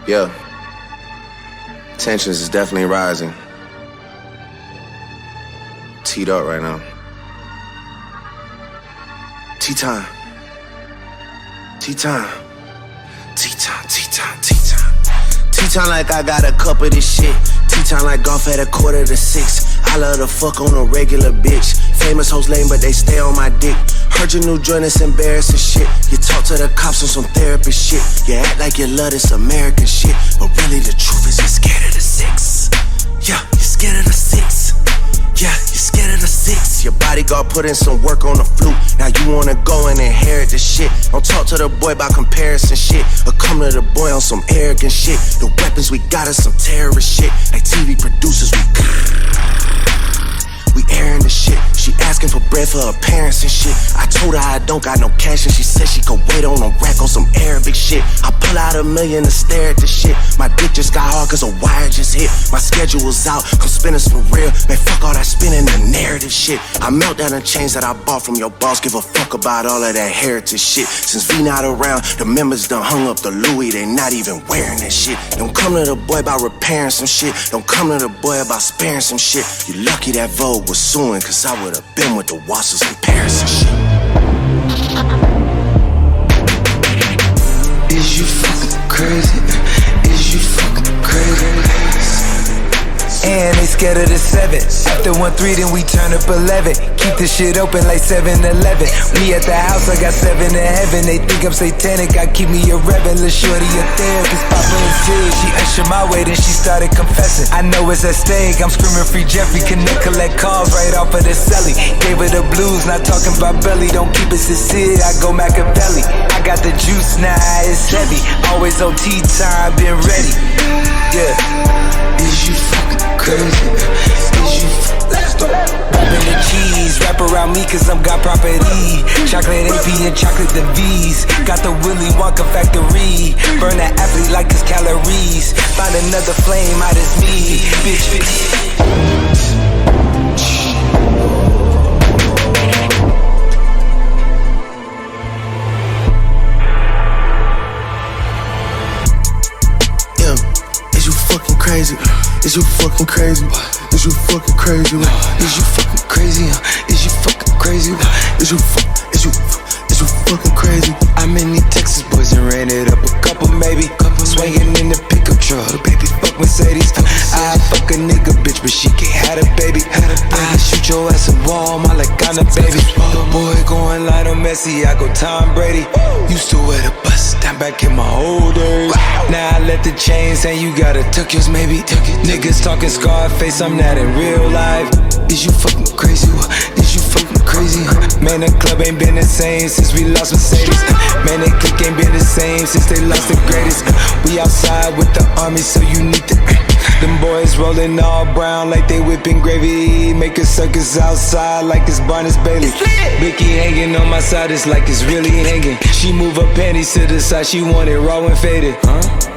Yeah. Tensions is definitely rising. Teed up right now. Tea time. Tea time. Tea time, tea time, tea time. Tea time like I got a cup of this shit. Tea time like golf at 5:45. I love to fuck on a regular bitch. Famous hoes lame, but they stay on my dick. Heard your new joint, it's embarrassing shit. You talk to the cops on some therapist shit. You act like you love this American shit, but really the truth is you're scared of the 6. Yeah, you're scared of the 6. Yeah, you're scared of the 6. Your bodyguard put in some work on the flute. Now you wanna go and inherit the shit. Don't talk to the boy about comparison shit, or come to the boy on some arrogant shit. The weapons we got is some terrorist shit. Like TV producers, we airing the shit. She asking for bread for her parents and shit. I told her I don't got no cash and she said she could wait on a rack on some Arabic shit. I pull out $1 million to stare at the shit. My dick just got hard cause a wire just hit. My schedule's out, come spin us for real. Man, fuck all that spinning the narrative shit. I melt down the chains that I bought from your boss. Give a fuck about all of that heritage shit. Since V not around, the members done hung up the Louis. They not even wearing that shit. Don't come to the boy about repairing some shit. Don't come to the boy about sparing some shit. You lucky that Vogue was suing, cause I would've been with the Wassers in Paris and shit. Is you fucking crazy? Is you fucking crazy? And they scared of the 7. After 1-3, then we turn up 11. Keep the shit open like 7-Eleven. We at the house, I got 7 in heaven. They think I'm satanic, I keep me a rebel. Lil' shorty a therapist, Papa is good. She ushered my way, then she started confessing. I know it's at stake, I'm screaming free Jeffrey. Connect, collect calls right off of the celly. Gave her the blues, not talking about belly. Don't keep it sincere, I go Machiavelli. I got the juice now, it's heavy. Always on tea time, been ready. Yeah. Is you fucking crazy? Is you rapping the cheese? Wrap around me cause I'm got property. Chocolate AP and chocolate the V's. Got the Willy Wonka factory. Burn that athlete like his calories. Find another flame out as me. Bitch. Crazy. Is you fucking crazy? Is you fucking crazy? Is you fucking crazy? Is you fucking crazy? Is you fucking crazy? I met these Texas boys and ran it up a couple maybe. Swinging in the pickup truck, baby fuck Mercedes. I fuck a nigga bitch, but she can't have a baby. I shoot your ass in Walmart like I'm a baby. The boy going Lionel Messi, I go Tom Brady. Used to wear the bus down back in my old days. Now I let the chains hang, you gotta tuck yours maybe. Niggas talking Scarface, I'm not in real life. Is you fucking crazy? Is you fucking crazy? Man, the club ain't been the same since we lost Mercedes. Man, they clique ain't been the same since they lost the greatest. We outside with the army, so you need to. Them boys rolling all brown like they whipping gravy. Make a circus outside like it's Barnes Bailey. Vicky hanging on my side, it's like it's really hanging. She move her panties to the side, she want it raw and faded.